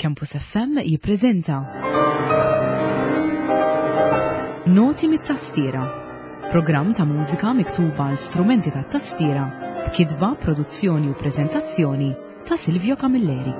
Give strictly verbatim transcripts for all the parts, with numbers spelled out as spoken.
Campus F M jippreżenta Noti mit-tastiera, programm ta' mużika miktuba għal strumenti tat-tastiera b'kitba, produzzjoni u preżentazzjoni ta' Silvio Camilleri.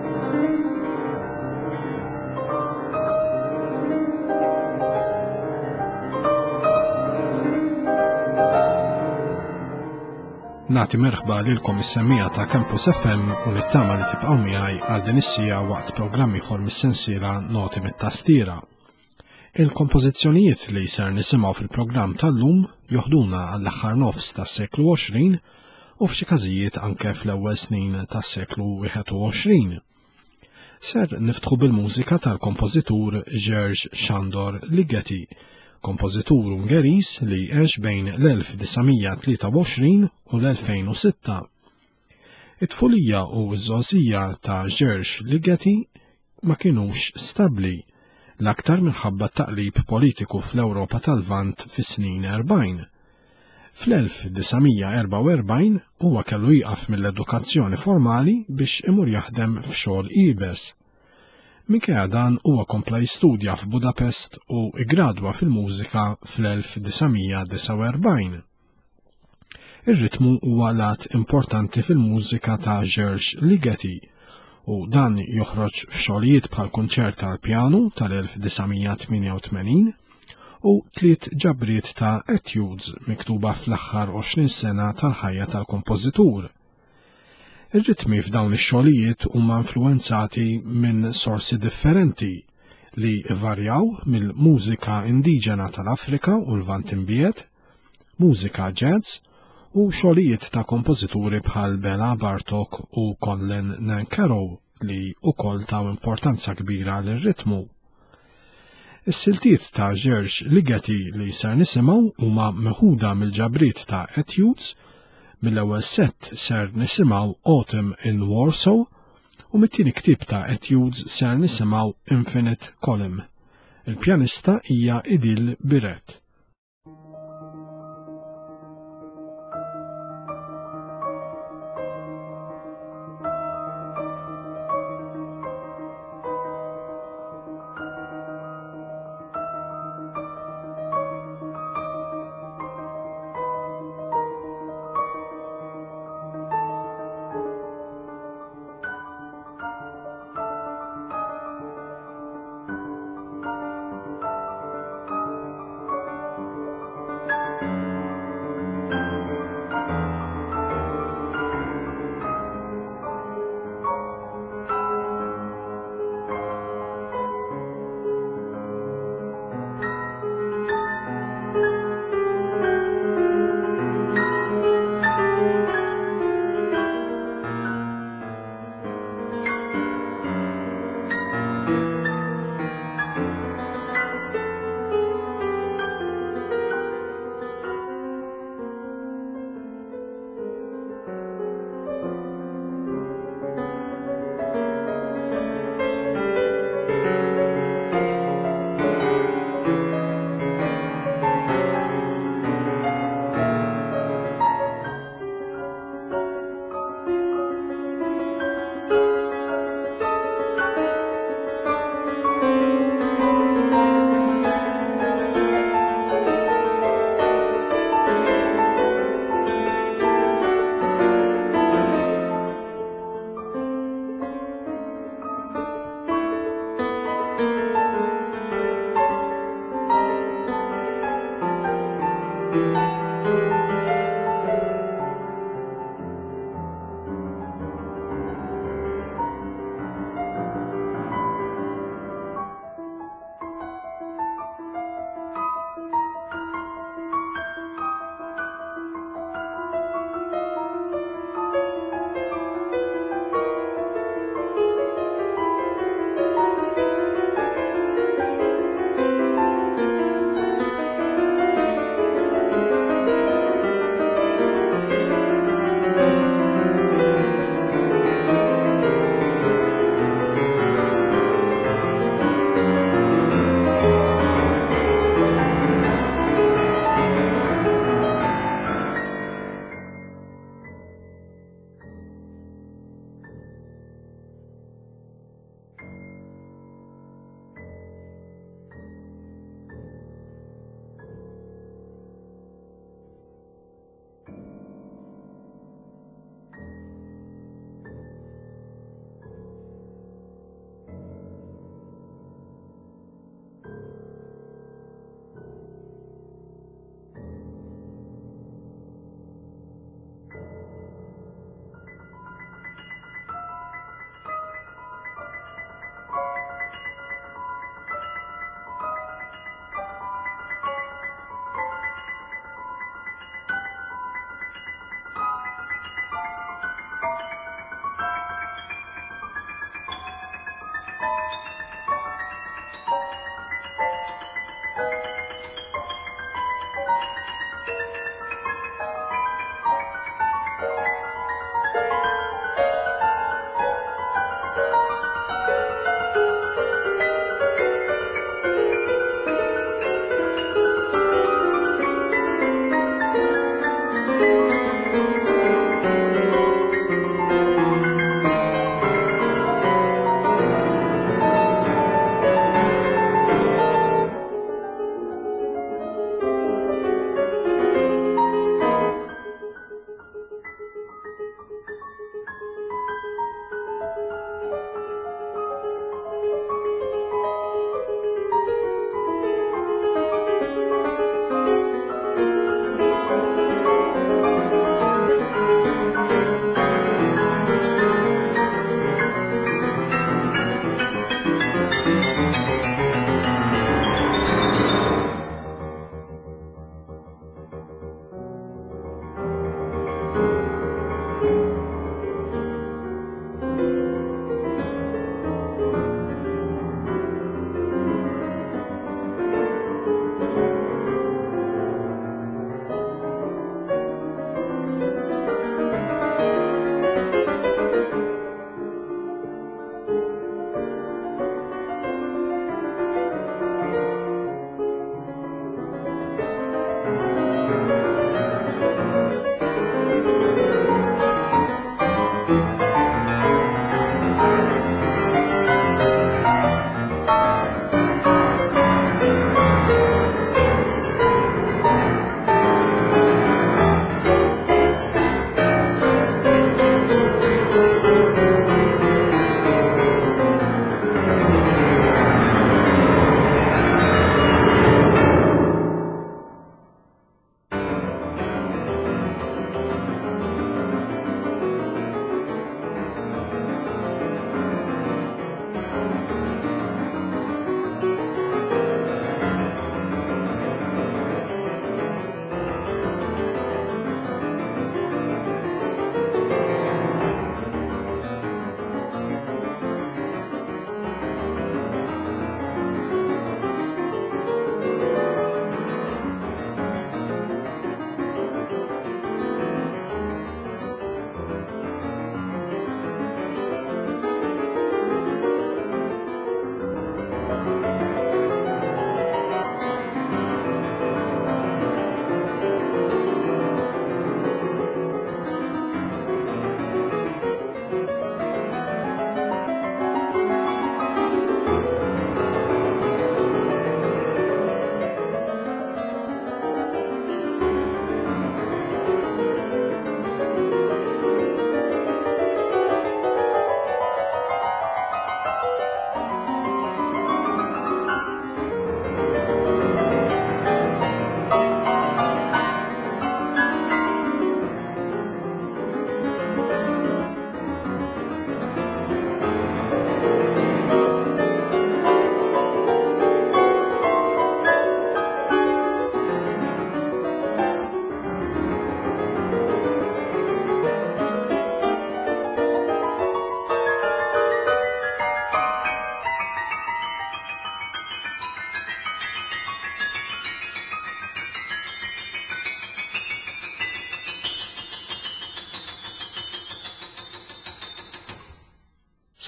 Nati merħba lilkom is-semmija ta' Campus F M u nittama li tibqgħu miegħi għal din is-sija waqt programm ieħor mis-sensiela Noti mit-tastiera. Il-kompożizzjonijiet li ser nisimgħu fil-programm tal-lum joħduna għall-aħħar nofs tas-seklu għoxrin u f'xi każijiet anke fl-ewwel snin tas-seklu wieħed u għoxrin. Ser niftħu bil-mużika tal-kompożitur George Sándor Ligeti, kompożitur Ungeriż li għex bejn l-elf disgħomija tlieta wgħoxrin u l-elfejn u sitta. It-tfulija u ż-żgħożija ta' George Ligeti ma kinux stabbli, l-aktar minħabba taqlib politiku fl-Ewropa tal-Lvant fis-snin erbgħin. fl-elf disgħomija erba' u erbgħin huwa kellu jieqaf mill-edukazzjoni formali biex imur jaħdem f'xogħol qiebes. Minkejja dan huwa kompla jistudja f'Budapest u igradwa fil-mużika fl-elf disgħomija disa' u erbgħin. Ir-ritmu huwa lat importanti fil-mużika ta' George Ligeti u dan joħroġ f'xogħlijiet bħal kunċert tal-pjanu tal-elf disgħomija tminja u tmenin u tliet ġabriet ta' etudes miktuba fl-aħħar għoxrin sena tal-ħajja tal-kompożitur. Ir-ritmi f'dawn ix-xogħlijiet huma influwenzati minn sorsi differenti li varjaw mill-mużika indiġena tal-Afrika u l-Lvant imbiegħed, mużika jazz u xogħlijiet ta' kompożituri bħal Bela Bartok u Colin Nancarrow li wkoll taw importanza kbira lir-ritmu. Is-siltiet ta' George Ligeti li ser nisimgħu huma meħuda mill-ġabriet ta' etudes. Mill-ewwel sett ser nisimgħu Autumn in Warsaw u mit-tieni ktieb ta' etudes ser nisimgħu Infinite Column. Il-pjanista hija Idil Biret.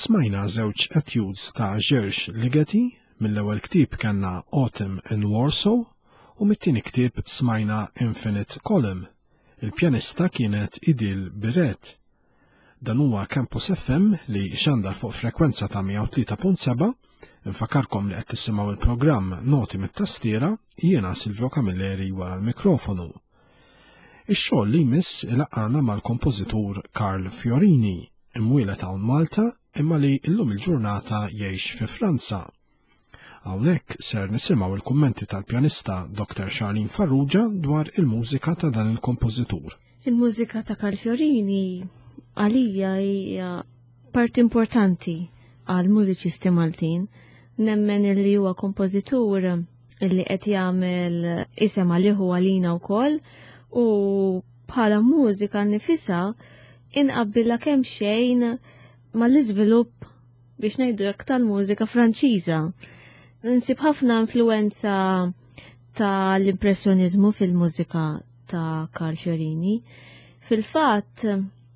smajna żewġ etudes ta' George Ligeti, mill-ewwel ktieb kellna Autumn in Warsaw u mit-tieni ktieb smajna Infinite Column. Il-pjanista kienet Idil Biret. Dan huwa Campus F M li xandar fuq frekwenza ta' mija u tlieta punt seba'. Infakarkom li qed tissimgħu il-programm Noti mit-Tastiera, jiena Silvio Camilleri wara l-mikrofonu. Ix-xogħol li jmiss ilaqgħana mal-kompożitur Carl Fiorini, imwieled hawn Malta imma li llum il-ġurnata jgħix fi Franza. Hawnhekk ser nisimgħu il-kummenti tal-pjanista Doktor Charlene Farrugia dwar il-mużika ta' dan il-kompożitur. Il-mużika ta' Carl Fiorini għalija hija parti importanti għal mużiċisti Maltin. Nemmen illi huwa kompożitur illi qed jagħmel isem għalih għalina wkoll u bħala mużika nifisha inqabbilha kemm xejn mal-iżvilupp biex ngħidu hekk tal-mużika Franċiża. Nsib ħafna influenza tal-impressjoniżmu fil-mużika ta' Carl Fiorini. Fil-fatt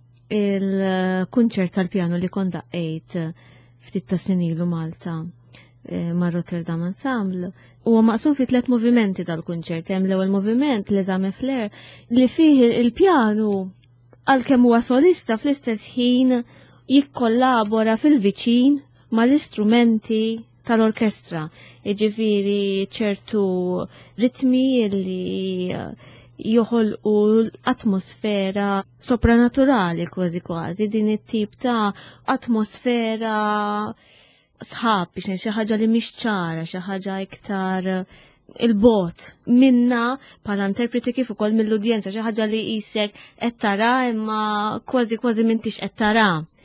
il-kunċert tal-pjano li kont daqqejt ftit ta' snin ilu Malta ma' Rotterdam Ensemble huwa maqsum fi tliet movimenti tal-kunċert. Hemm l-ewwel moviment li żamme flair li fih il-pjanu għalkemm huwa solista fl-istess ħin jikkollabora fil-viċin mal-istrumenti tal-orkestra. Jiġifieri ċertu ritmi li joħolqu atmosfera sopranaturali kważi kważi, din it-tip ta' atmosfera sħab biex xi ħaġa li mhix ċara, xi ħaġa iktar il-bot minna bħala interpreti kif ukoll mill-udjenza, xi ħaġa li qisek qed tara imma kważi kważi m'intix qed tara.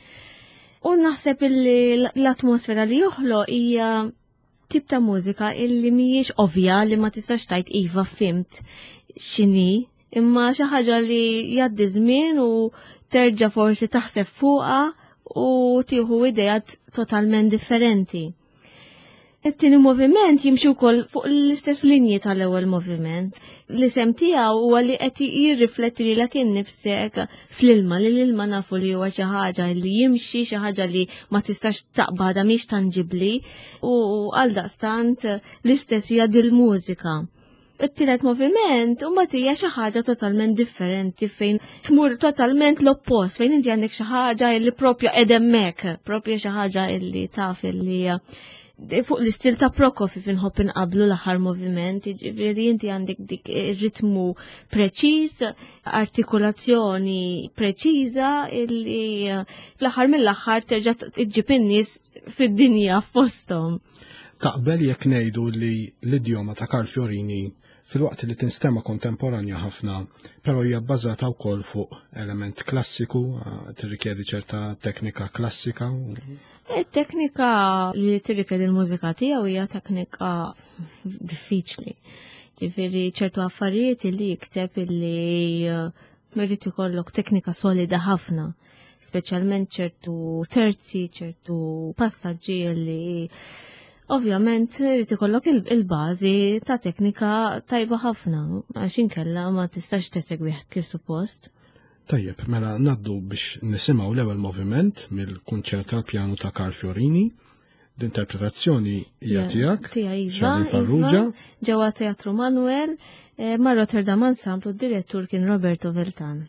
U naħseb illi l-atmosfera li joħloq hija tip ta' mużika illi mhijiex ovvja li ma tistax tgħid iva fimt x'inhi, imma xi ħaġa li jgħaddi żmien u terġa' forsi taħseb fuqha u tieħu idejat totalment differenti. It-tieni moviment jimxi wkoll fuq l-istess linji tal-ewwel moviment. L-isem tiegħu huwa li qed jirrifletti lilek innifsek fl-ilma, li l-ilma nafu li huwa xi ħaġa li jimxi, xi ħaġa li ma tistax taqbadha mhix tanġibbli u għaldaqstant l-istess hija dil-mużika. It-tielet moviment mbagħad hija xi ħaġa totalment differenti fejn tmur totalment l-oppost, fejn inti għandek xi ħaġa li proprja qed hemmhekk, proprja xi ħaġa li taf illi fuq l-istil ta' Prokofiev inħobb inqablu l-aħħar moviment, jiġifieri inti għandek dik ir-ritmu preċiż, artikolazzjoni preċiża illi fl-aħħar mill-aħħar terġa' tġib in-nies fid-dinja f'posthom. Taqbel jekk ngħidu li l-idjoma ta' Carl Fiorini fil-waqt li tinstema kontemporanja ħafna, però hija bbażata wkoll fuq element klassiku, tirrikjedi ċerta teknika klassika. Il-teknika li tirrikjedi l-mużika tiegħu hija teknika diffiċli. Ġifieri ċertu affarijiet li jikteb illi merid ikollok teknika solida ħafna, speċjalment ċertu terzi, ċertu passaġġi li ovvjament irid ikollok il-bażi ta' teknika tajba ħafna, għax inkella ma tistax tesegwih kif suppost. Tajjeb, mela ngħaddu biex nisimgħu l-ewwel moviment mill-kunċert tal-pjanu ta' Carl Fiorini. L-interpretazzjoni hija tiegħek, Charlene Farrugia, ġewwa Teatru Manuel ma' Rotterdam Ensemble u d-direttur kien Roberto Veltan.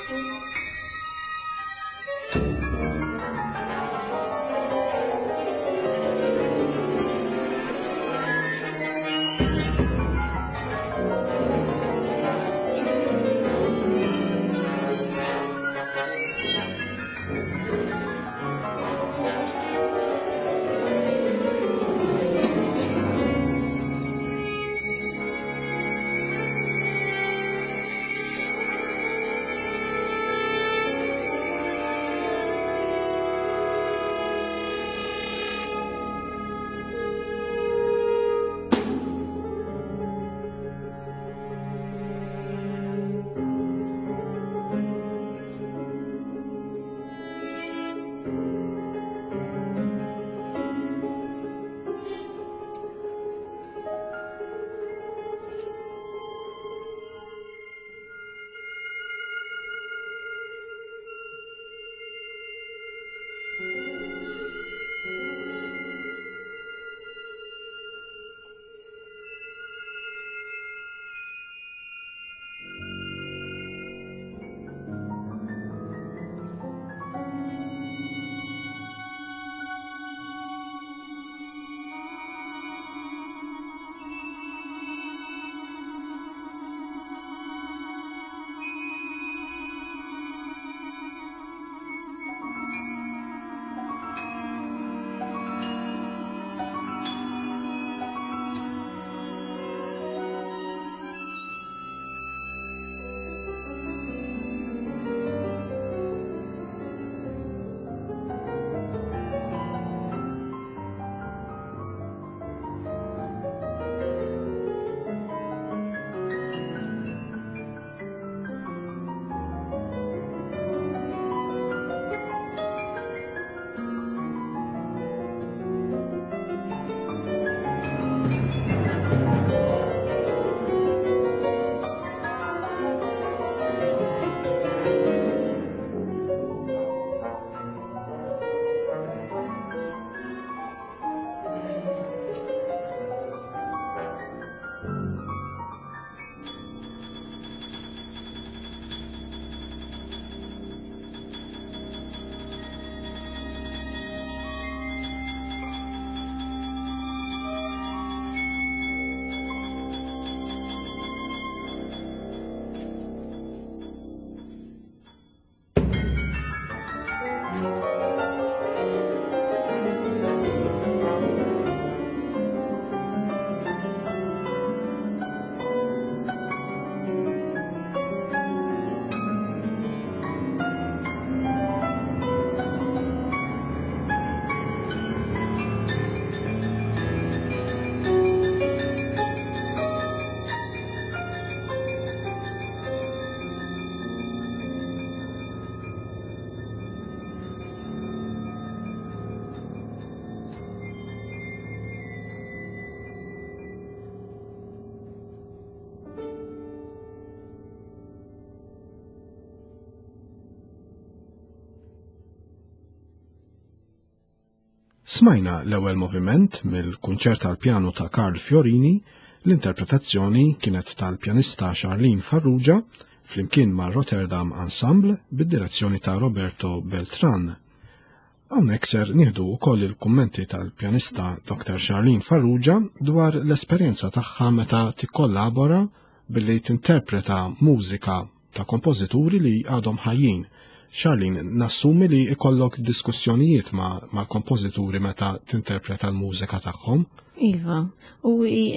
Smajna l-ewwel moviment mill-kunċert tal-pjanu ta' Karl Fiorini, l-interpretazzjoni kienet tal-pjanista Charlene Farrugia flimkien ma' Rotterdam Ensemble bid-direzzjoni ta' Roberto Beltran. Hawnhekk ser nieħdu wkoll il-kummenti tal-pjanista doktor Charlene Farrugia dwar l-esperjenza tagħha meta tikkollabora billi tinterpreta mużika ta' kompożituri li għadhom ħajjin. Charlene, nassumi li ikollok diskussjonijiet ma' ma' kompożituri meta tinterpreta l-mużika tagħhom? Iva, u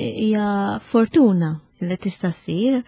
hija fortuna li tista' ssir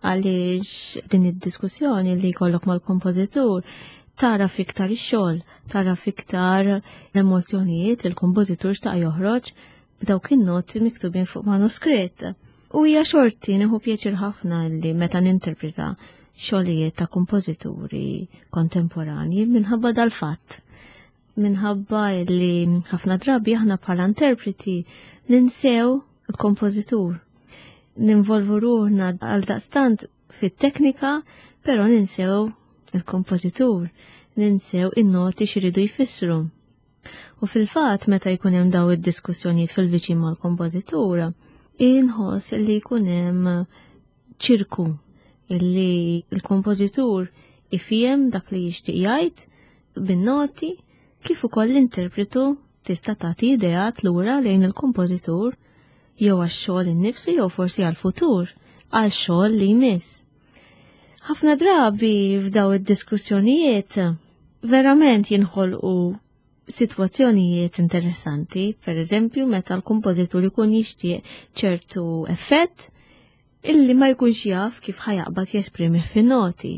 għaliex din id-diskussjoni li jkollok mal-kompożitur tara fiktar ix-xogħol, tara fiktar l-emozjonijiet li l-kompożitur xtaq joħroġ b'dawk in-noti miktubin fuq manuskritt. U hija xorti nieħu pjaċir ħafna li meta ninterpreta xogħlijiet ta' kompożituri kontemporanji minħabba dal-fatt. Minħabba li ħafna drabi aħna bħala interpreti ninsew il-kompożitur. Ninvolvu ruħna għal daqstant fit-teknika, però ninsew il-kompożitur, ninsew in-noti xiridu jfissru. U fil-fatt meta jkun hemm daw id-diskussjonijiet fil-viċin mal-kompożitura, inħoss li jkun hemm ċirku illi il-kompożitur ifiem dak li jixtieq jgħid bin-noti kif ukoll l-interpretu tista' tagħti ideat lura lejn il-kompożitur jew għax-xogħol innifsu jew forsi għall-futur għal xogħol li jmiss. Ħafna drabi f'daw id-diskussjonijiet verament jinħolqu sitwazzjonijiet interessanti, per eżempju meta l-kompożitur ikun jixtieq ċertu effett illi ma jkunx jaf kif ħajaqbad jesprimi fin-noti.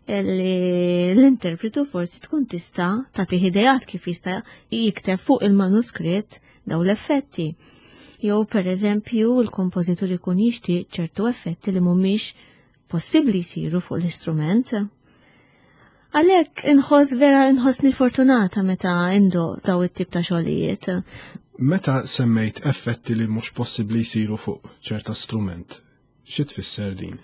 L-interpretu forsi tkun tista' tagħti idejat kif jista' jikteb fuq il-manuskritt daw l-effetti. Jew pereżempju l-kompożitur ikun jixtieq ċertu effetti li mhumiex possibbli jsiru fuq l-istrument. Għalhekk inħoss vera inħossni fortunata meta indoq daw it-tip ta' xogħlijiet. Meta semmejt effetti li mhux possibbli jsiru fuq ċerta strument, xi tfisser din?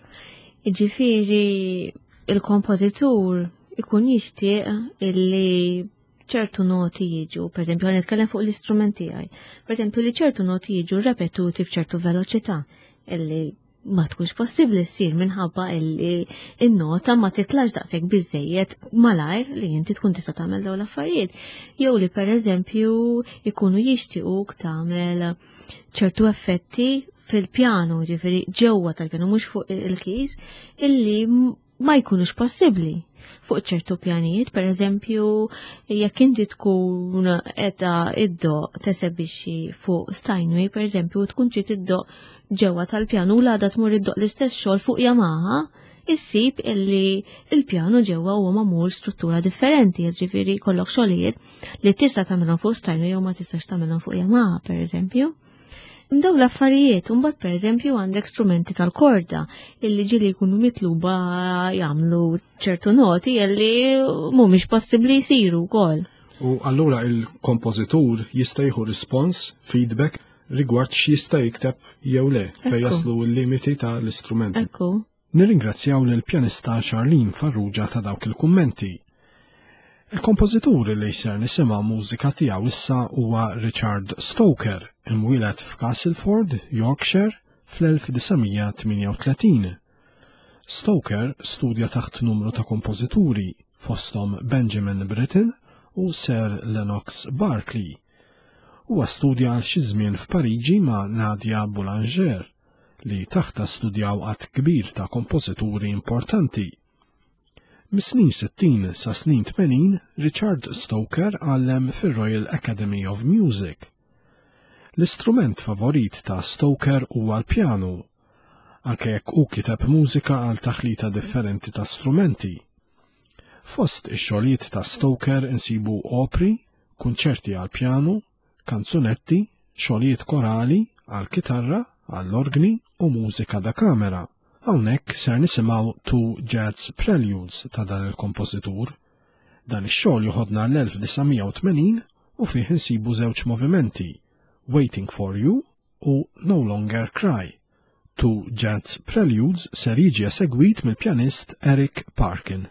Jiġifieri il-kompożitur ikun jixtieq illi ċertu noti jiġu, per eżempju għan nitkellem fuq l-istrumenti għaj, per eżempju li ċertu noti jiġu repetuti b'ċertu veloċità, illi ma tkunx possibbli ssir minħabba illi in-nota ma titlax daqshekk biżejjed malajr li inti tkun tista' tagħmel dawn l-affarijiet. Jew li pereżempju jkunu jixtiequk tagħmel ċertu effetti fil-pjanu, ġifieri ġewwa tal-pjanu mhux fuq il-keys illi ma jkunux possibbli. Fuq ċertu pjanijiet, per eżempju, jekk inti tkun qiegħda iddoq tesebixxi fuq Steinway, per eżempju, tkun trid iddoq ġewwa tal-pjanu u għadha tmur iddoq l-istess xogħol fuq Yamaha, issib illi il-pjanu ġewwa huwa magħmul struttura differenti, jiġifieri jkollok xogħlijiet li tista' tagħmilhom fuq Steinway jew ma tistax tagħmilhom fuq Yamaha, per eżempju. Mdaw l-affarijiet, mbagħad per eżempju għandek strumenti tal-korda illi ġili jkunu mitluba jagħmlu ċertu noti illi mhumiex possibbli jsiru wkoll. U allura il-kompożitur jista' jieħu rispons, feedback rigward x'jista' jikteb jew le fejn jaslu l-limiti tal-istrumenti. Ekku. Nirringrazzjaw lill-pjanista Charlene Farrugia ta' dawk il-kummenti. Il-kompożitur li jser nisimgħu mużika tiegħu issa huwa Richard Stoker, imwieled f'Castleford, Yorkshire, fl-elf tisa' tminja u tletin. Stoker studja taħt numru ta' kompożituri fosthom Benjamin Britten u Sir Lennox Berkeley. Huwa studja għal xi żmien f'Pariġi ma' Nadia Boulanger li taħta studjaw għadd kbir ta' kompożituri importanti. Mis-snin sittin sa snin tmenin, Richard Stoker għallem fir-Royal Academy of Music. L-istrument favorit ta' Stoker huwa l-pjanu, anke jekk hu kiteb mużika għal taħlita differenti ta' strumenti. Fost ix-xogħlijiet ta' Stoker insibu opri, kunċerti għal pjanu, kanzunetti, xogħlijiet korali għal kitarra, għall-organi u mużika da kamera. Hawnhekk ser nisimgħu Two Jazz Preludes ta' dan il-kompożitur. Dan ix-xogħol joħodna l-elf tisa' tmenin u fih insibu żewġ movimenti, Waiting for You u No Longer Cry. Two Jazz Preludes ser jiġi esegwit mill-pjanist Eric Parkin.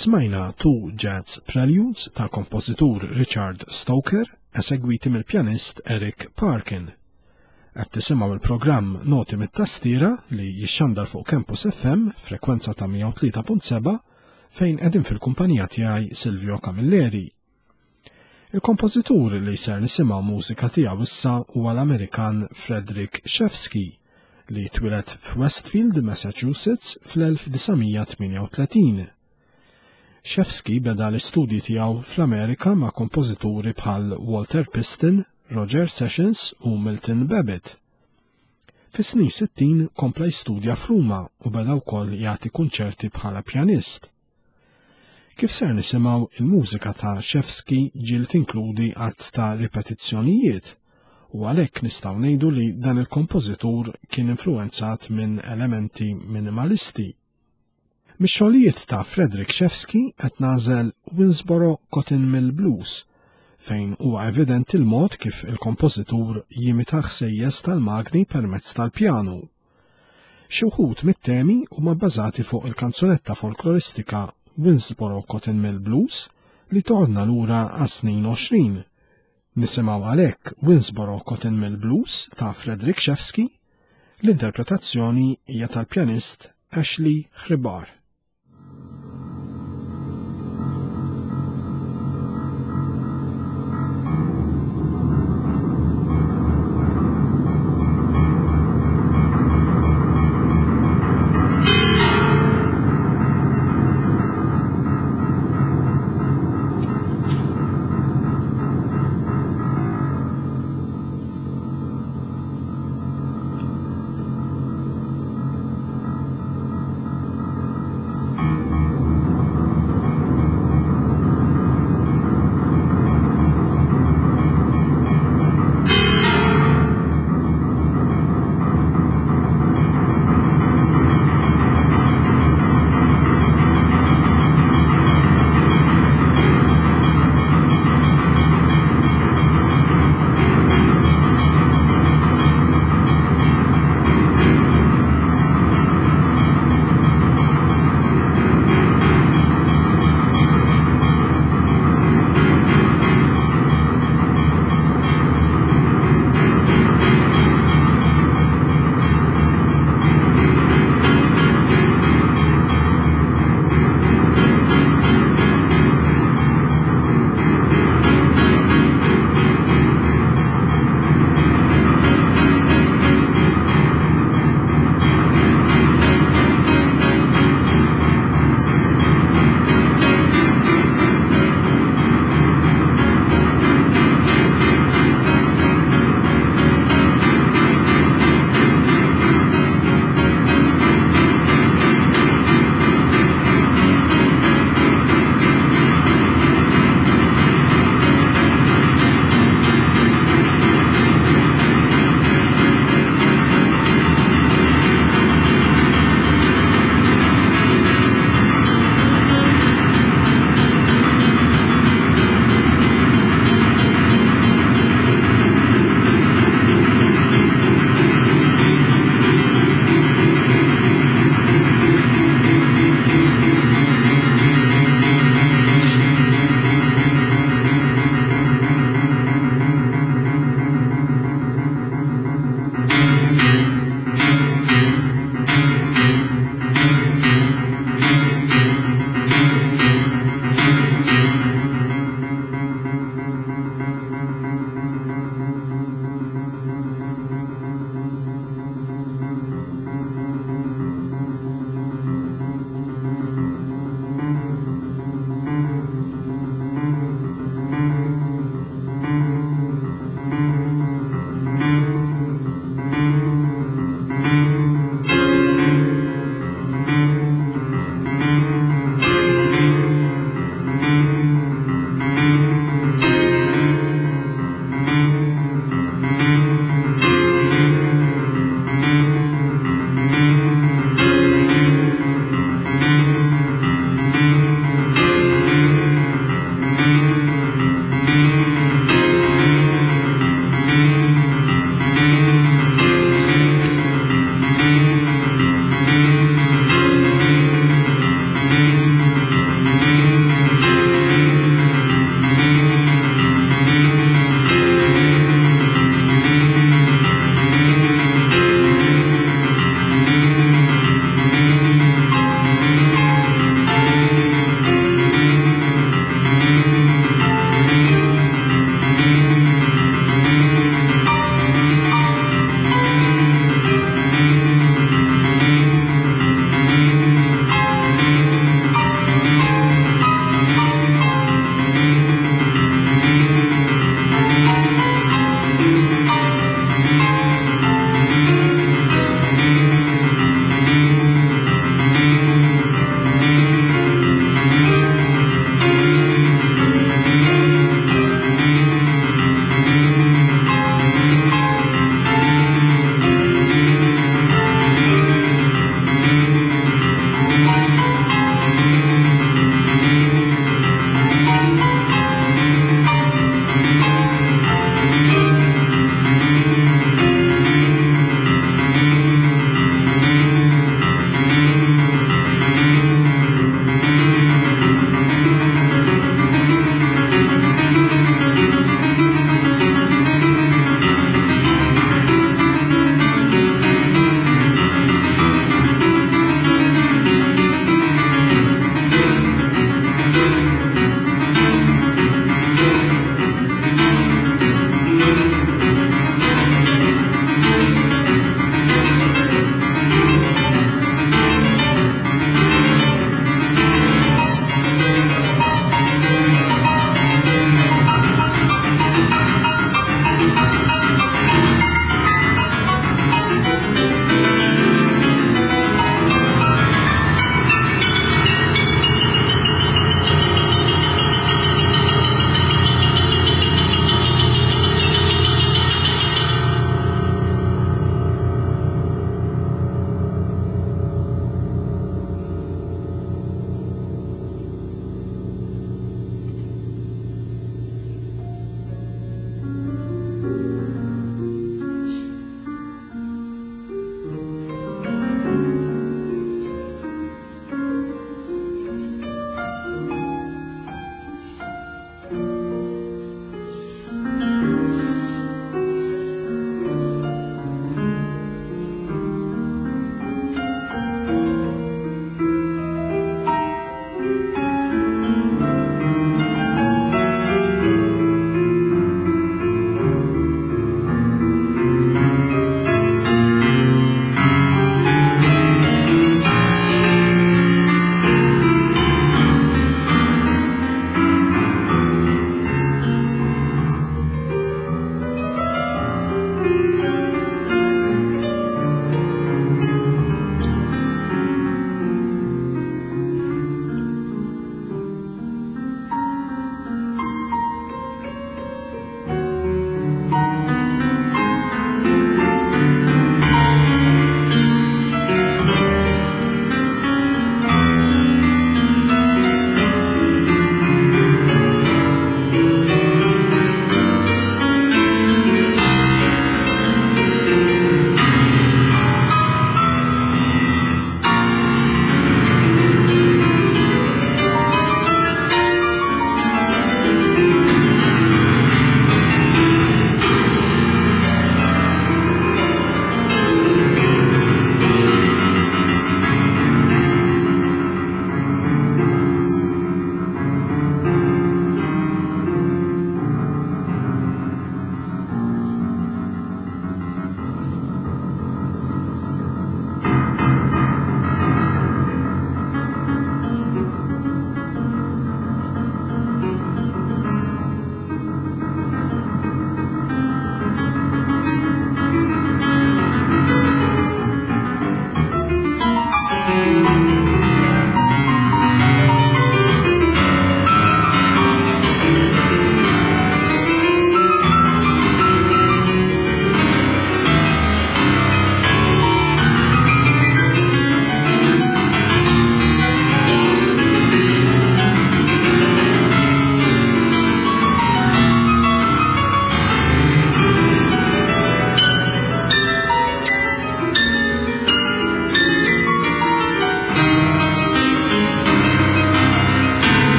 Smajna Two Jazz Preludes tal-kompożitur Richard Stoker esegwiti mill-pjanist Eric Parkin. Qed tisimgħu il-programm Noti mit-Tastiera li jixxandar fuq Campus F M frekwenza ta' mija u tlieta punt seba' fejn qegħdin fil-kumpanija tiegħi Silvio Camilleri. Il-kompożitur li ser nisimgħu mużika tiegħu issa huwa l-Amerikan Frederick Chevsky li twilet f'Westfield, Massachusetts fl-elf tisa' tminja u tletin. Chevsky beda l-istudji tiegħu fl-Amerika ma' kompożituri bħal Walter Piston, Roger Sessions u Milton Babbitt. Fis-snin sittin kompla jistudja f'Ruma u beda wkoll jagħti kunċerti bħala pjanist. Kif ser nisimgħu il-mużika ta' Chevsky ġiel tinkludi għadd ta' ripetizzjonijiet u għalhekk nistgħu ngħidu li dan il-kompożitur kien influenzat minn elementi minimalisti. Mix-xogħlijiet ta' Frederick Chevsky qed nagħżel Winnsboro Cotton Mill Blues, fejn huwa evidenti l-mod kif il-kompożitur jimita ħsejjes tal-magni permezz tal-pjanu. Xi wħud mit-temi huma bbażati fuq il-kanzunetta folkloristika Winnsboro Cotton Mill Blues li torna lura għas-snin għoxrin. Nisimgħu għalhekk Winnsboro Cotton Mill Blues ta' Frederick Chevsky, l-interpretazzjoni hija tal-pjanist Ashley Hribar.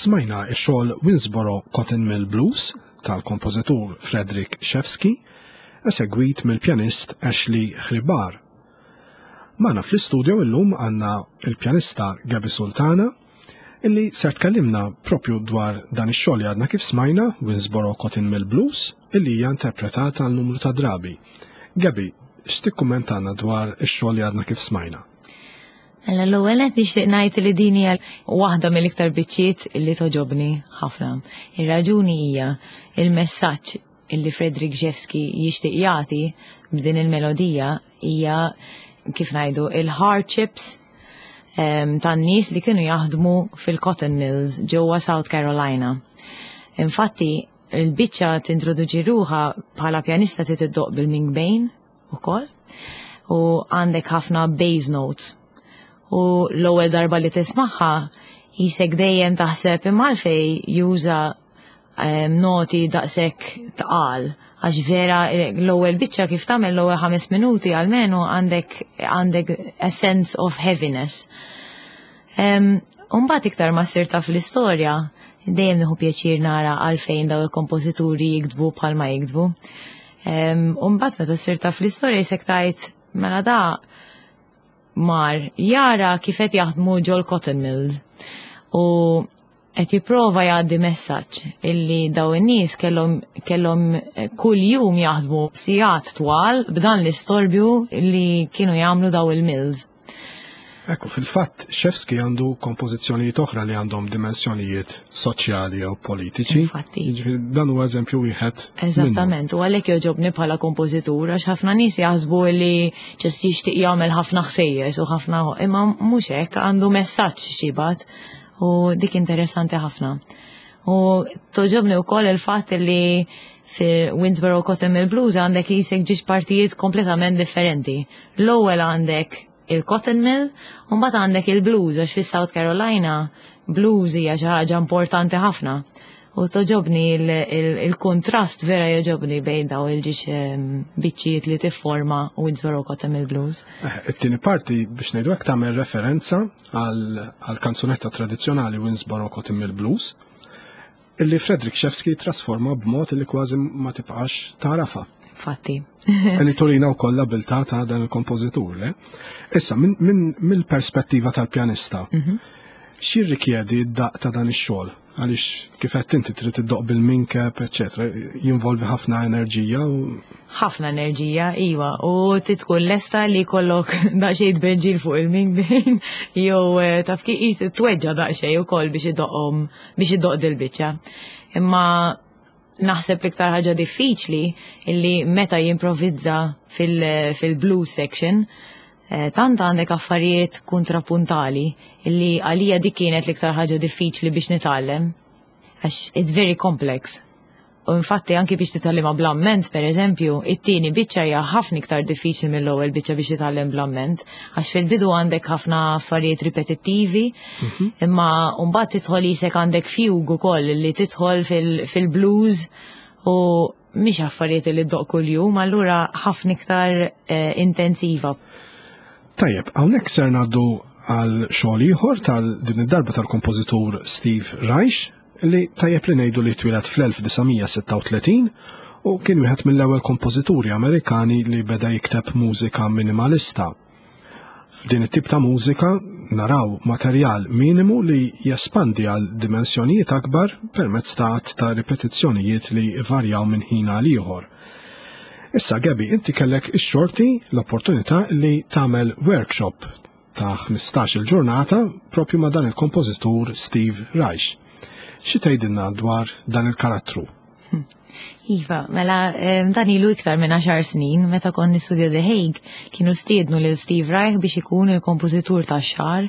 smajna x-xogħol Winsboro Cotton Mill Blues tal-kompożitur Frederick Shevsky, esegwit mill-pjanist Ashley Hribar. Mana fl-istudio illum għandna il-pjanista Gabi Sultana, illi ser tkellimna propju dwar dan ix-xogħol li għadna kif smajna, Winsboro Cotton Mill Blues, illi hija interpretata għal numru ta' drabi. Gabi, x'tikkummentana dwar ix-xogħol li għadna kif smajna? L-ewwel qed nixtieq ngħid li din hija waħda mill-iktar biċċiet illi toġobni ħafna. Ir-raġuni hija il-messaġġ illi Frederick Shevsky jixtieq jagħti b'din il-melodija hija kif ngħidu il-hardships tan-nies li kienu jaħdmu fil-cotton mills ġewwa South Carolina. Infatti, il-biċċa tintroduċi ruħha bħala pjanista trid tiddoq bil-mingbane ukoll u għandek ħafna bass notes. U l-ewwel darba li tismaħħa jisek dejjem taħseb imma għalfej juża noti daqshekk tqal għax vera l-ewwel biċċa kif tagħmel l-ewwel ħames minuti għalmenu għandek għandek a sense of heaviness. Mbagħad iktar ma ssirta fl-istorja dejjem nieħu pjaċir nara għalfejn daw il-kompożituri jiktbu bħalma jiktbu. U mbagħad meta ssirta fl-istorja jisek tgħid mela da mar jara kif qed jaħdmu ġol cotton mills u qed jipprova jgħaddi messaġġ illi daw in-nies kellhom kellhom kuljum jaħdmu sigħat twal b'dan l-istorbju li kienu jagħmlu daw il-mills. Ekku, fil-fatt Shevsky għandu kompożizzjonijiet oħra li għandhom dimensjonijiet soċjali u politiċi. Infatti. Dan huwa eżempju wieħed. Eżattament, u għalhekk joġobni bħala kompożitur għax ħafna nies jaħsbu li ġest jixtieq jagħmel ħafna ħsejjes u ħafna imma mhux hekk għandu messaġġ xibad u dik interessanti ħafna. U toġobni wkoll il-fatt li fil-Winsboro Cotton Mill Blues għandek jisek ġiex partijiet kompletament differenti. L-ewwel għandek il-cotton mill, u mbagħad għandek il-blues għax fis-South Carolina blues hija xi ħaġa importanti ħafna. U toġobni il-kontrast vera joġobni bejn daw il-ġiex biċċijiet li tifforma Winsboro Cotton Mill Blues. It-tieni parti biex ngħidu hekk tagħmel referenza għal kanzunetta tradizzjonali Winsboro Cotton Mill Blues illi Frederick Shevsky trasforma b'mod li kważi ma tibqax tarafha. Fatti. Għalli torina u koll l-abilta ta' dan il-kompozitur, le? Issa, mill-perspettiva tal-pjanista, x'jirrikjedi d-daq ta' dan ix-xogħol? Għaliex kif qed inti trid tiddoq bil-minkep, eċetera, jinvolvi ħafna enerġija u ħafna enerġija, iva, u titkun lesta li jkollok daqsxejn tbeġġil fuq il-mingbane jew taf kif tweġġa' daqsxejn ukoll biex iddoqhom biex iddoq dil-biċċa. Imma naħseb l-iktar ħaġa diffiċli illi meta jimprovizza fil-blues section tant għandek affarijiet kontrapuntali illi għalija dik kienet l-iktar ħaġa diffiċli biex nitgħallem għax it's very complex. U infatti anki biex titgħallem bl-amment, pereżempju, it-tieni biċċa hija ħafna iktar diffiċli mill-ewwel biċċa biex titgħallem bl-amment għax fil-bidu għandek ħafna affarijiet ripetittivi, imma mbagħad tidħol isek għandek fjug ukoll li tidħol fil-blues u mhix affarijiet li ddoq kuljum, allura ħafna iktar intensiva. Tajjeb, hawnhekk ser ngħaddu għal xogħol ieħor tal din id-darba tal-kompożitur Steve Reich li tajjeb li ngħidu li twieled fl-elf tisa' sitta u tletin u kien wieħed mill-ewwel kompożituri Amerikani li beda jikteb mużika minimalista. F'din it-tip ta' mużika naraw materjal minimu li jespandi għal dimensjonijiet akbar permezz ta' ta' ripetizzjonijiet li varjaw minn ħin għal ieħor. Issa Gabi, inti kellek ix-xorti l-opportunità li tagħmel workshop ta' ħmistax-il ġurnata propju ma' dan il-kompożitur Steve Reich. Xi tgħidilna dwar dan il-karattru? Iva, mela dan ilu iktar minn għaxar snin, meta kont nistudja The Hague, kienu stiednu lil Steve Reich biex ikun il-kompożitur tax-xahar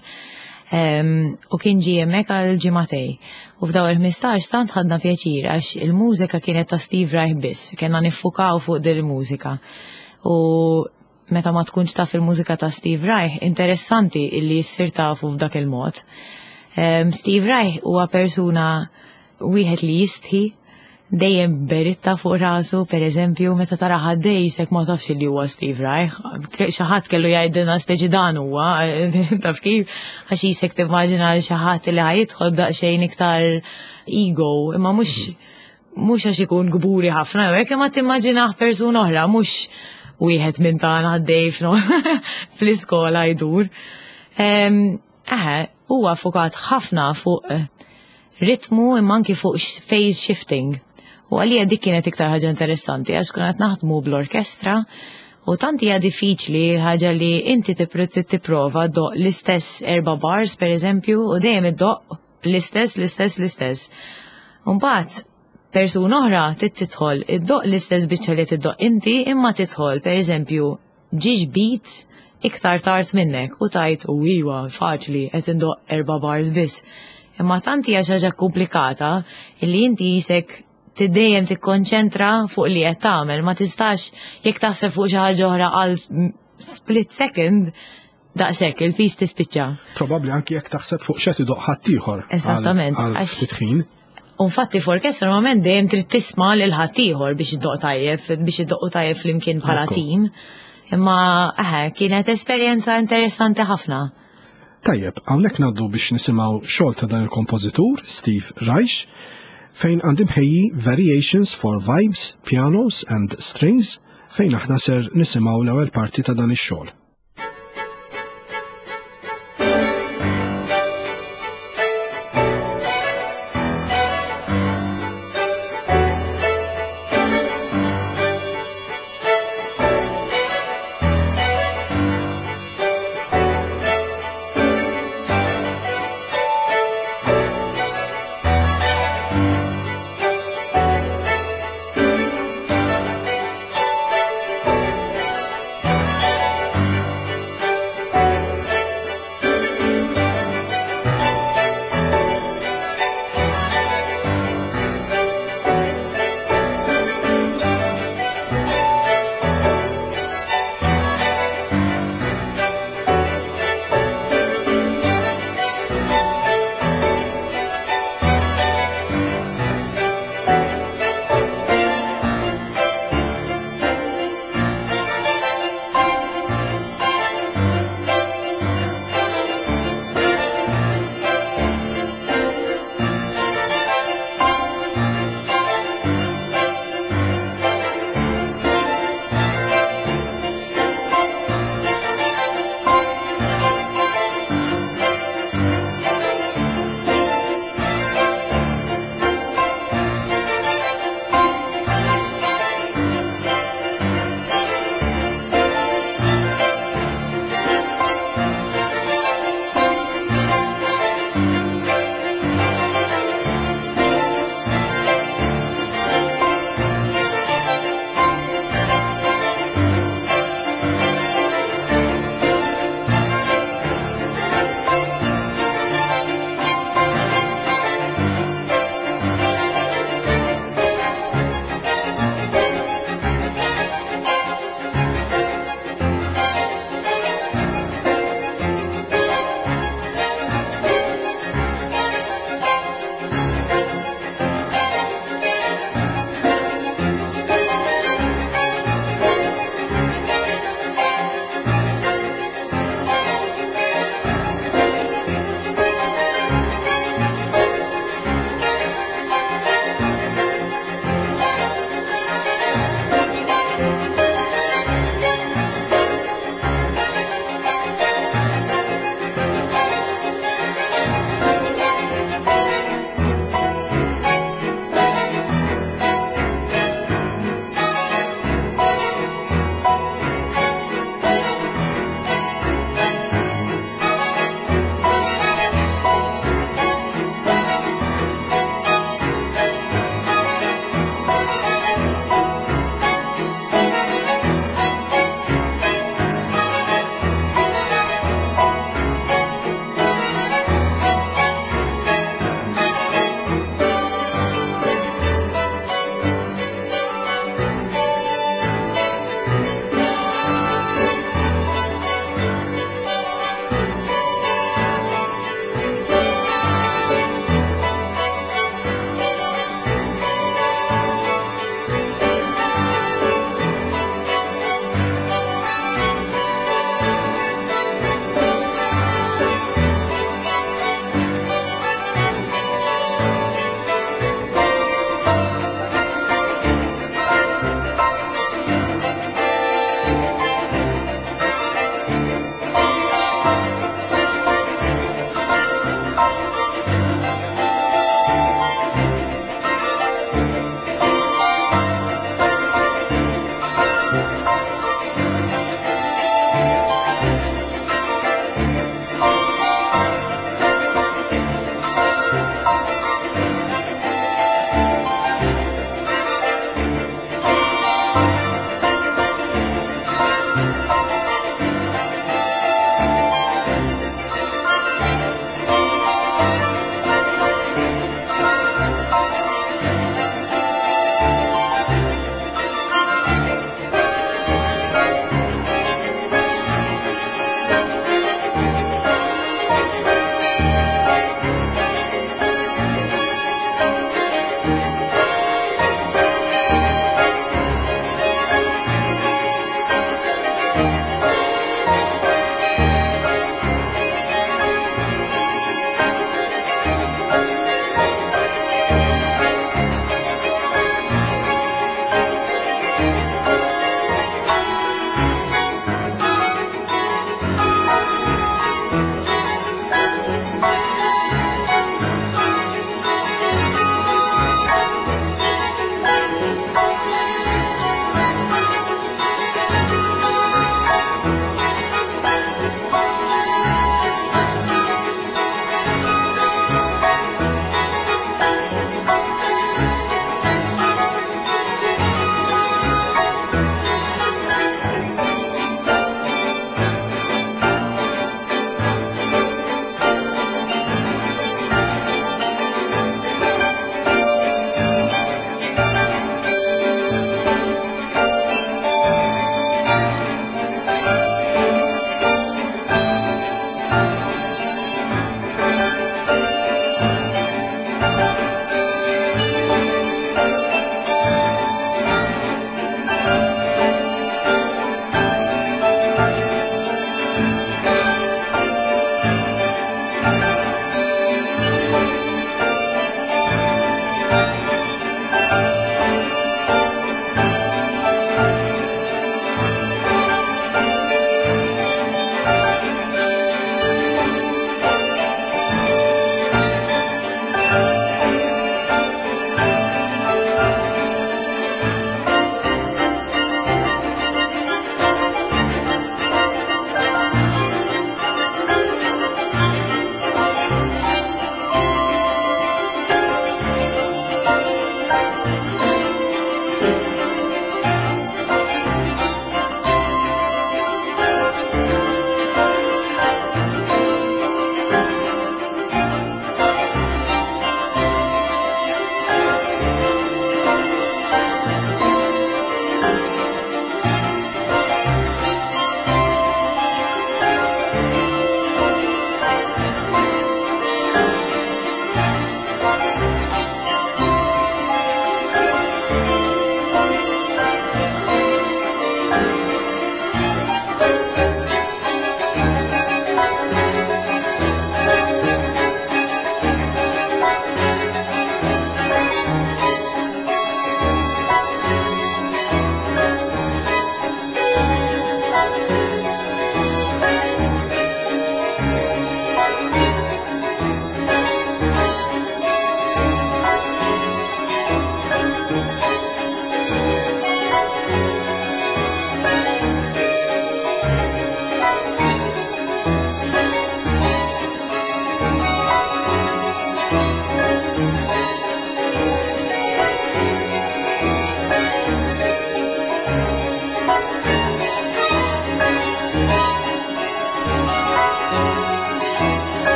u kien ġie hemmhekk għal ġimagħtej. U f'daw il-ħmistax tant ħadna pjaċir għax il-mużika kienet ta' Steve Reich biss, kellna niffukaw fuq din il-mużika. U meta ma tkunx taf il-mużika ta' Steve Reich, interessanti illi ssir tafu f'dak il-mod. Um, Steve Reich huwa persuna wieħed li jistħi dejjem beritta fuq rasu, per eżempju, meta tara ħaddej jisek ma tafx li huwa Steve Reich. Xi ħadd kellu jgħidilna speċi dan huwa, taf kif, għax jisek timmaġina xi ħadd li ħajidħol daqsxejn iktar ego, imma mhux mhux għax ikun gburi ħafna, hekk imma timmaġinah persuna oħra, mhux wieħed minn tagħna ħaddej fl-iskola jdur. Eħe, huwa fukat ħafna fuq ritmu imma anki fuq phase shifting. U għalija dik kienet iktar ħaġa interessanti għax kunet naħdmu bl-orkestra u tant hija diffiċli ħaġa li inti tipprova doq l-istess erba' bars per eżempju u dejjem iddoq l-istess l-istess l-istess. Mbagħad persuna oħra titħol iddoq l-istess biċċa li tiddoq inti imma tidħol per eżempju ġiġ beats iktar tard minnek u tajt u iwa faċli qed indoq erba' bars biss. Imma tant hija xi ħaġa komplikata illi inti jisek tiddejjem tikkonċentra fuq li qed tagħmel, ma tistax jekk taħseb fuq xi ħaġa oħra għal split second daqshekk il-pis tispiċċa. Probabbli anki jekk taħseb fuq xi idoq ħadd ieħor. Esattament. Għal ftit ħin. U infatti f'orkestra normalment dejjem trid tisma' lil ħadd ieħor biex iddoq tajjeb, biex iddoq tajjeb flimkien bħala tim. Imma eħe, kienet esperjenza interessanti ħafna. Tajjeb, hawnhekk ngħaddu biex nisimgħu xogħol ta' dan il-kompożitur Steve Reich fejn għandim ħejji Variations for Vibes, Pianos and Strings fejn aħna ser nisimgħu l-ewwel parti ta' dan ix-xogħol.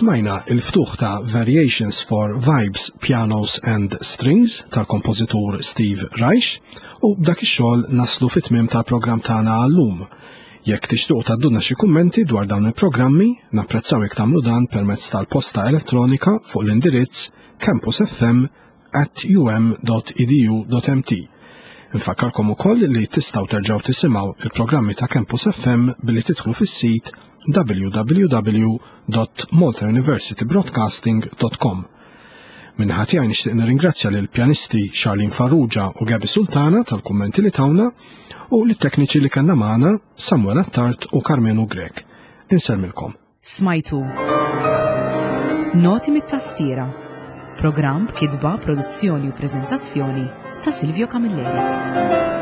Smajna il-ftuħ ta' Variations for Vibes, Pianos and Strings tal-kompożitur Steve Reich u b'dak ix-xogħol naslu fit-tmiem tal-programm tagħna għallum. Jekk tixtiequ tgħaddulna xi kummenti dwar dawn il-programmi, napprezzaw jekk tagħmlu dan permezz tal-posta elettronika fuq l-indirizz campusfm at um dot e d u dot m t. Infakkarkom ukoll li tistgħu terġgħu tisimgħu il-programmi ta' Campus F M billi tidħlu fis-sit w w w dot malta university broadcasting dot com. Minħa tiegħi nixtieq nirringrazzja lill pjanisti Charlene Farrugia u Gabi Sultana tal-kummenti li tawna u lit-tekniċi li kellna magħna Samuel Attart u Carmenu Grek. Inselmilkom. Smajtu Noti mit-tastiera. Programm b'kitba, produzzjoni u preżentazzjoni ta' Silvio Camilleri.